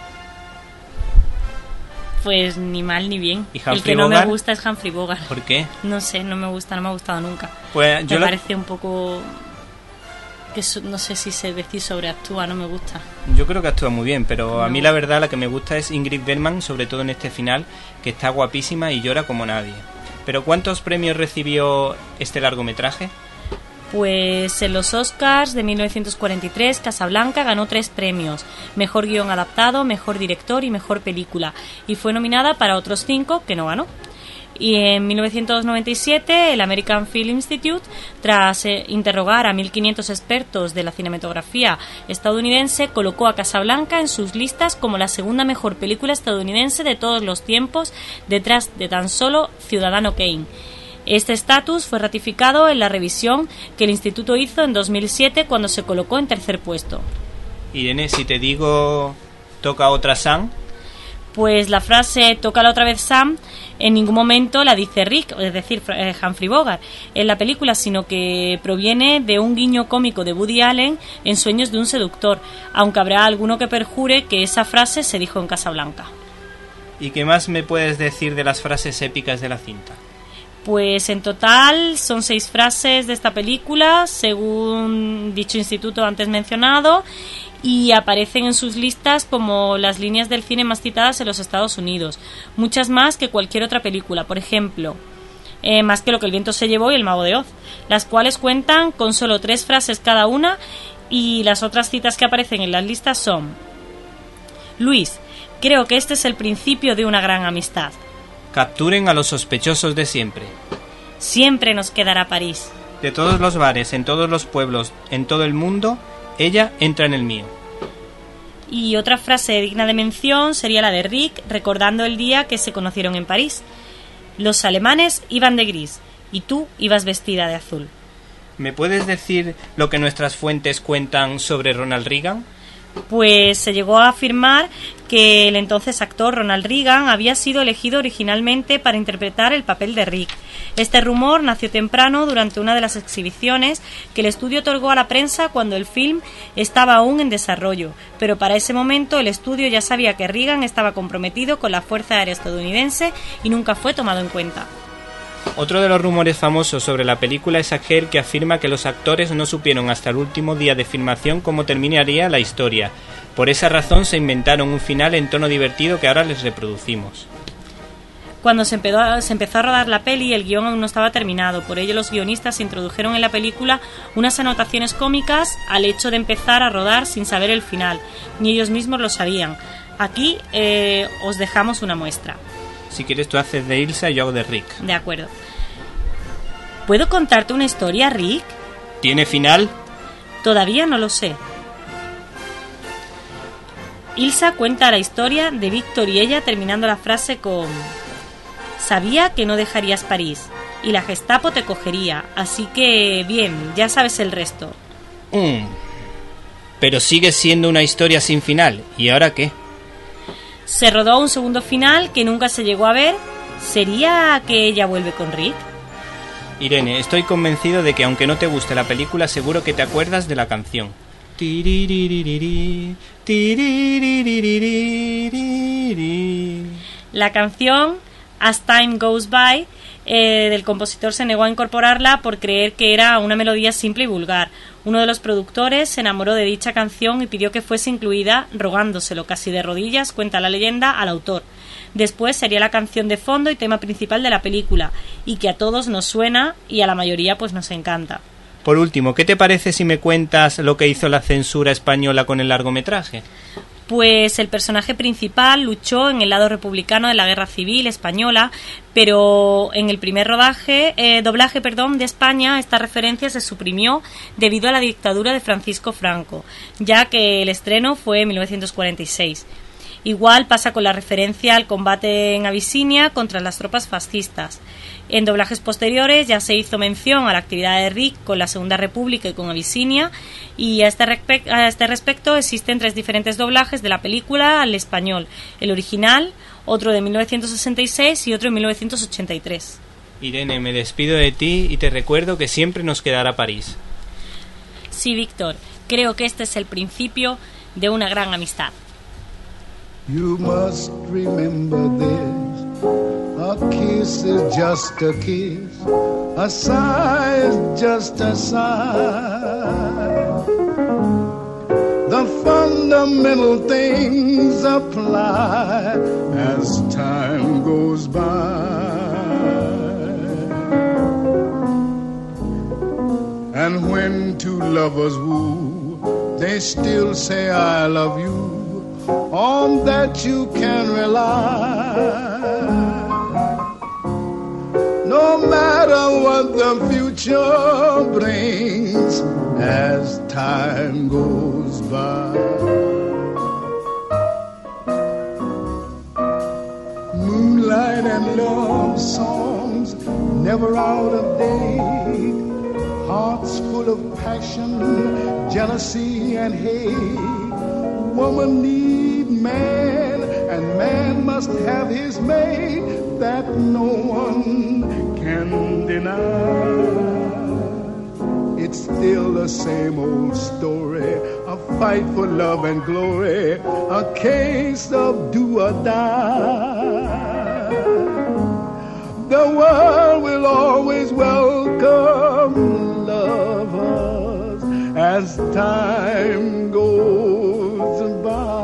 Pues ni mal ni bien. ¿Y Humphrey el que no Bogart? me gusta es Humphrey Bogart. ¿Por qué? No sé, no me gusta, no me ha gustado nunca. Pues yo me lo... parece un poco... que no sé si se decir sobreactúa, no me gusta. Yo creo que actúa muy bien, pero no. A mí la verdad la que me gusta es Ingrid Bergman, sobre todo en este final, que está guapísima y llora como nadie. ¿Pero cuántos premios recibió este largometraje? Pues en los Oscars de mil novecientos cuarenta y tres, Casablanca ganó tres premios: Mejor Guión Adaptado, Mejor Director y Mejor Película, y fue nominada para otros cinco que no ganó. Y en mil novecientos noventa y siete, el American Film Institute, tras eh, interrogar a mil quinientos expertos de la cinematografía estadounidense, colocó a Casablanca en sus listas como la segunda mejor película estadounidense de todos los tiempos, detrás de tan solo Ciudadano Kane. Este estatus fue ratificado en la revisión que el instituto hizo en dos mil siete, cuando se colocó en tercer puesto. Irene, si te digo toca otra Sam. Pues la frase "tócala otra vez Sam" en ningún momento la dice Rick, es decir, eh, Humphrey Bogart, en la película, sino que proviene de un guiño cómico de Woody Allen en Sueños de un seductor, aunque habrá alguno que perjure que esa frase se dijo en Casablanca. ¿Y qué más me puedes decir de las frases épicas de la cinta? Pues en total son seis frases de esta película, según dicho instituto antes mencionado, y aparecen en sus listas como las líneas del cine más citadas en los Estados Unidos, muchas más que cualquier otra película. Por ejemplo, eh, Más que lo que el viento se llevó y El mago de Oz, las cuales cuentan con solo tres frases cada una, y las otras citas que aparecen en las listas son: Luis, creo que este es el principio de una gran amistad. Capturen a los sospechosos de siempre. Siempre nos quedará París. De todos los bares, en todos los pueblos, en todo el mundo, ella entra en el mío. Y otra frase digna de mención sería la de Rick, recordando el día que se conocieron en París. Los alemanes iban de gris y tú ibas vestida de azul. ¿Me puedes decir lo que nuestras fuentes cuentan sobre Ronald Reagan? Pues se llegó a afirmar que el entonces actor Ronald Reagan había sido elegido originalmente para interpretar el papel de Rick. Este rumor nació temprano durante una de las exhibiciones que el estudio otorgó a la prensa cuando el film estaba aún en desarrollo, pero para ese momento el estudio ya sabía que Reagan estaba comprometido con la Fuerza Aérea Estadounidense y nunca fue tomado en cuenta. Otro de los rumores famosos sobre la película es aquel que afirma que los actores no supieron hasta el último día de filmación cómo terminaría la historia. Por esa razón se inventaron un final en tono divertido que ahora les reproducimos. Cuando se empezó, se empezó a rodar la peli, el guión aún no estaba terminado. Por ello, los guionistas introdujeron en la película unas anotaciones cómicas al hecho de empezar a rodar sin saber el final. Ni ellos mismos lo sabían. Aquí eh, os dejamos una muestra. Si quieres tú haces de Ilsa y yo hago de Rick. De acuerdo. ¿Puedo contarte una historia, Rick? ¿Tiene final? Todavía no lo sé. Ilsa cuenta la historia de Víctor y ella, terminando la frase con: sabía que no dejarías París y la Gestapo te cogería, así que bien, ya sabes el resto. Mm. Pero sigue siendo una historia sin final. ¿Y ahora qué? Se rodó un segundo final que nunca se llegó a ver. ¿Sería que ella vuelve con Rick? Irene, estoy convencido de que aunque no te guste la película, seguro que te acuerdas de la canción. La canción As Time Goes By, eh, del compositor, se negó a incorporarla por creer que era una melodía simple y vulgar. Uno de los productores se enamoró de dicha canción y pidió que fuese incluida, rogándoselo casi de rodillas, cuenta la leyenda, al autor. Después sería la canción de fondo y tema principal de la película, y que a todos nos suena y a la mayoría pues nos encanta. Por último, ¿qué te parece si me cuentas lo que hizo la censura española con el largometraje? Pues el personaje principal luchó en el lado republicano de la Guerra Civil Española, pero en el primer rodaje, eh, doblaje perdón, de España, esta referencia se suprimió debido a la dictadura de Francisco Franco, ya que el estreno fue en mil novecientos cuarenta y seis. Igual pasa con la referencia al combate en Abisinia contra las tropas fascistas. En doblajes posteriores ya se hizo mención a la actividad de Rick con la Segunda República y con Abisinia, y a este, respe- a este respecto existen tres diferentes doblajes de la película al español: el original, otro de mil novecientos sesenta y seis y otro de mil novecientos ochenta y tres. Irene, me despido de ti y te recuerdo que siempre nos quedará París. Sí, Víctor, creo que este es el principio de una gran amistad. You must remember this. A kiss is just a kiss. A sigh is just a sigh. The fundamental things apply as time goes by. And when two lovers woo, they still say I love you. On that you can rely. No matter what the future brings as time goes by. Moonlight and love songs never out of date. Hearts full of passion, jealousy and hate. Woman need man, and man must have his mate. That no one can deny. It's still the same old story, a fight for love and glory, a case of do or die. The world will always welcome lovers as time goes by.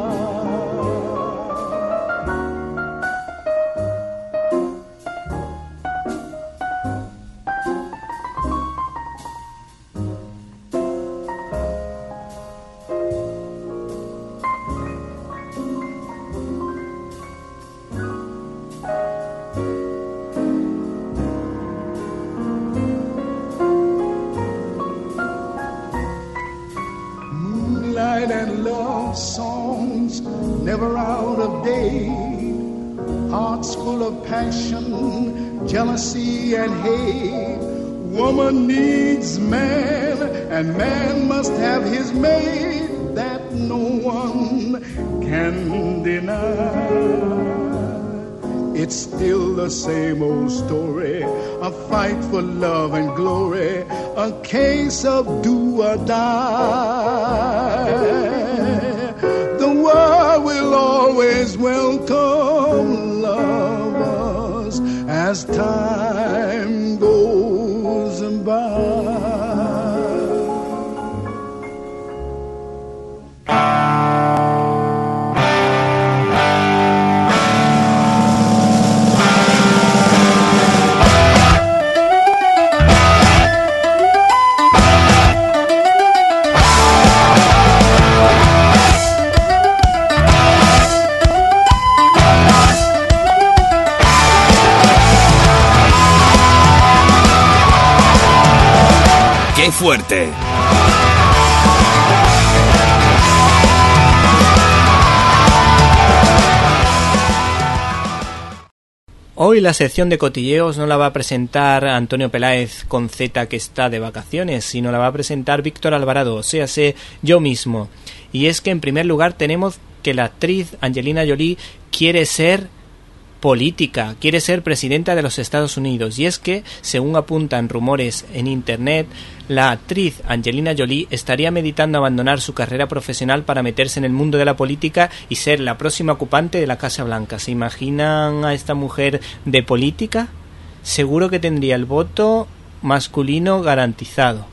And love songs never out of date. Hearts full of passion, jealousy and hate. Woman needs man, and man must have his mate. That no one can deny. It's still the same old story, a fight for love and glory, a case of do or die. The world will always welcome lovers as time goes by. ¡Qué fuerte! Hoy la sección de cotilleos no la va a presentar Antonio Peláez con Z, que está de vacaciones, sino la va a presentar Víctor Alvarado, o sea, sé yo mismo. Y es que en primer lugar tenemos que la actriz Angelina Jolie quiere ser política, quiere ser presidenta de los Estados Unidos, y es que, según apuntan rumores en internet, la actriz Angelina Jolie estaría meditando abandonar su carrera profesional para meterse en el mundo de la política y ser la próxima ocupante de la Casa Blanca. ¿Se imaginan a esta mujer de política? Seguro que tendría el voto masculino garantizado,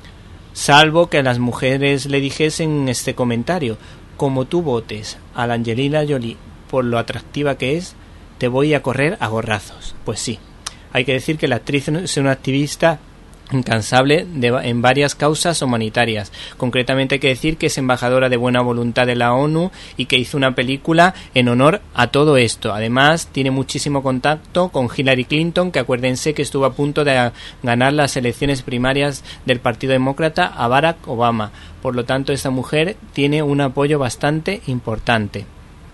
salvo que las mujeres le dijesen este comentario: como tú votes a la Angelina Jolie por lo atractiva que es, te voy a correr a gorrazos. Pues sí, hay que decir que la actriz es una activista incansable de, en varias causas humanitarias. Concretamente hay que decir que es embajadora de buena voluntad de la ONU y que hizo una película en honor a todo esto. Además tiene muchísimo contacto con Hillary Clinton, que acuérdense que estuvo a punto de ganar las elecciones primarias del Partido Demócrata a Barack Obama. Por lo tanto, esta mujer tiene un apoyo bastante importante.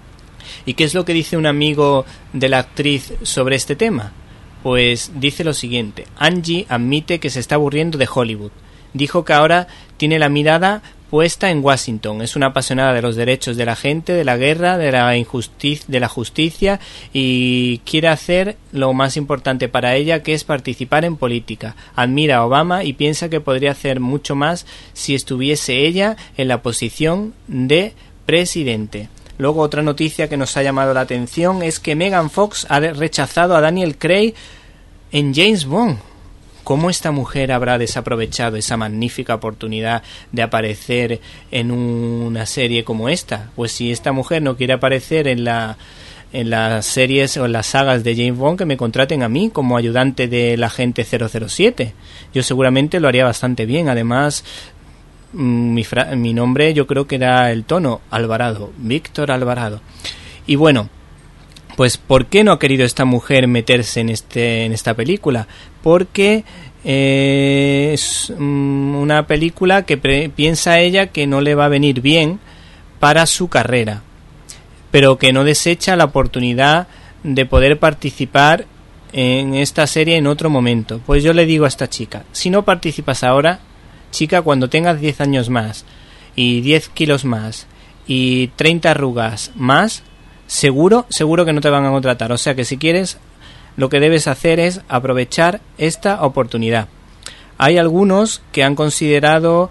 ¿Y qué es lo que dice un amigo de la actriz sobre este tema? Pues dice lo siguiente: Angie admite que se está aburriendo de Hollywood. Dijo que ahora tiene la mirada puesta en Washington. Es una apasionada de los derechos de la gente, de la guerra, de la injusticia, de la justicia, y quiere hacer lo más importante para ella, que es participar en política. Admira a Obama y piensa que podría hacer mucho más si estuviese ella en la posición de presidente. Luego, otra noticia que nos ha llamado la atención es que Megan Fox ha rechazado a Daniel Craig en James Bond. ¿Cómo esta mujer habrá desaprovechado esa magnífica oportunidad de aparecer en una serie como esta? Pues si esta mujer no quiere aparecer en la en las series o en las sagas de James Bond que me contraten a mí como ayudante del agente cero cero siete. Yo seguramente lo haría bastante bien. Además, mi, fra- mi nombre yo creo que era el tono, Alvarado, Víctor Alvarado. Y bueno, pues ¿por qué no ha querido esta mujer meterse en este en esta película? Porque eh, es mm, una película que pre- piensa ella que no le va a venir bien para su carrera, pero que no desecha la oportunidad de poder participar en esta serie en otro momento. Pues yo le digo a esta chica, si no participas ahora, chica, cuando tengas diez años más y diez kilos más y treinta arrugas más, seguro, seguro que no te van a contratar. O sea que si quieres, lo que debes hacer es aprovechar esta oportunidad. Hay algunos que han considerado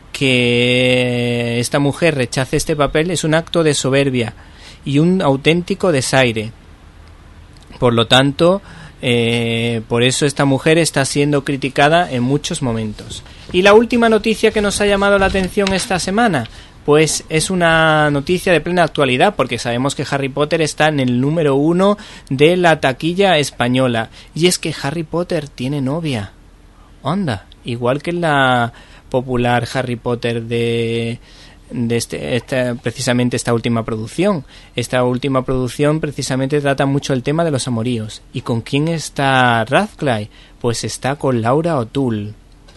que esta mujer rechace este papel es un acto de soberbia y un auténtico desaire. Por lo tanto, eh, por eso esta mujer está siendo criticada en muchos momentos. Y la última noticia que nos ha llamado la atención esta semana, pues es una noticia de plena actualidad, porque sabemos que Harry Potter está en el número uno de la taquilla española. Y es que Harry Potter tiene novia. Anda, igual que en la popular Harry Potter de, de este, esta, precisamente esta última producción. Esta última producción precisamente trata mucho el tema de los amoríos. ¿Y con quién está Radcliffe? Pues está con Laura O'Toole.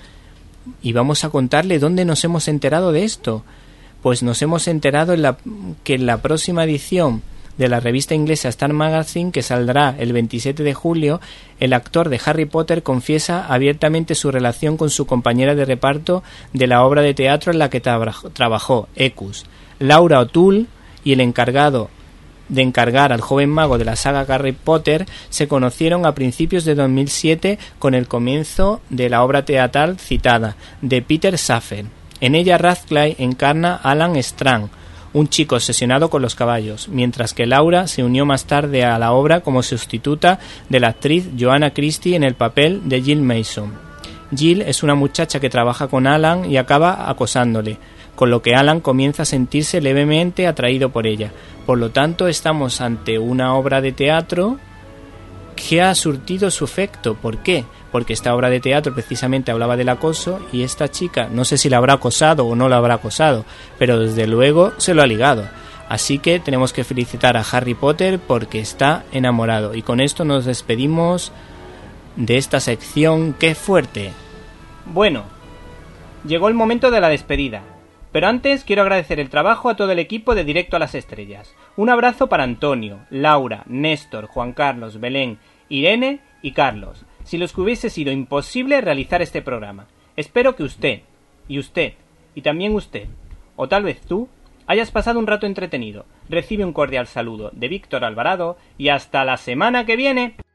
Y vamos a contarle dónde nos hemos enterado de esto. Pues nos hemos enterado en la, que en la próxima edición de la revista inglesa Star Magazine, que saldrá el veintisiete de julio, el actor de Harry Potter confiesa abiertamente su relación con su compañera de reparto de la obra de teatro en la que tra- trabajó, Eccus. Laura O'Toole y el encargado de encargar al joven mago de la saga Harry Potter se conocieron a principios de dos mil siete con el comienzo de la obra teatral citada, de Peter Shaffer. En ella Radcliffe encarna a Alan Strang, un chico obsesionado con los caballos, mientras que Laura se unió más tarde a la obra como sustituta de la actriz Joanna Christie en el papel de Jill Mason. Jill es una muchacha que trabaja con Alan y acaba acosándole, con lo que Alan comienza a sentirse levemente atraído por ella. Por lo tanto, estamos ante una obra de teatro que ha surtido su efecto. ¿Por qué? Porque esta obra de teatro precisamente hablaba del acoso y esta chica, no sé si la habrá acosado o no la habrá acosado, pero desde luego se lo ha ligado. Así que tenemos que felicitar a Harry Potter porque está enamorado. Y con esto nos despedimos de esta sección. ¡Qué fuerte! Bueno, llegó el momento de la despedida. Pero antes quiero agradecer el trabajo a todo el equipo de Directo a las Estrellas. Un abrazo para Antonio, Laura, Néstor, Juan Carlos, Belén, Irene y Carlos. Si los que hubiese sido imposible realizar este programa. Espero que usted, y usted, y también usted, o tal vez tú, hayas pasado un rato entretenido. Recibe un cordial saludo de Víctor Alvarado y hasta la semana que viene.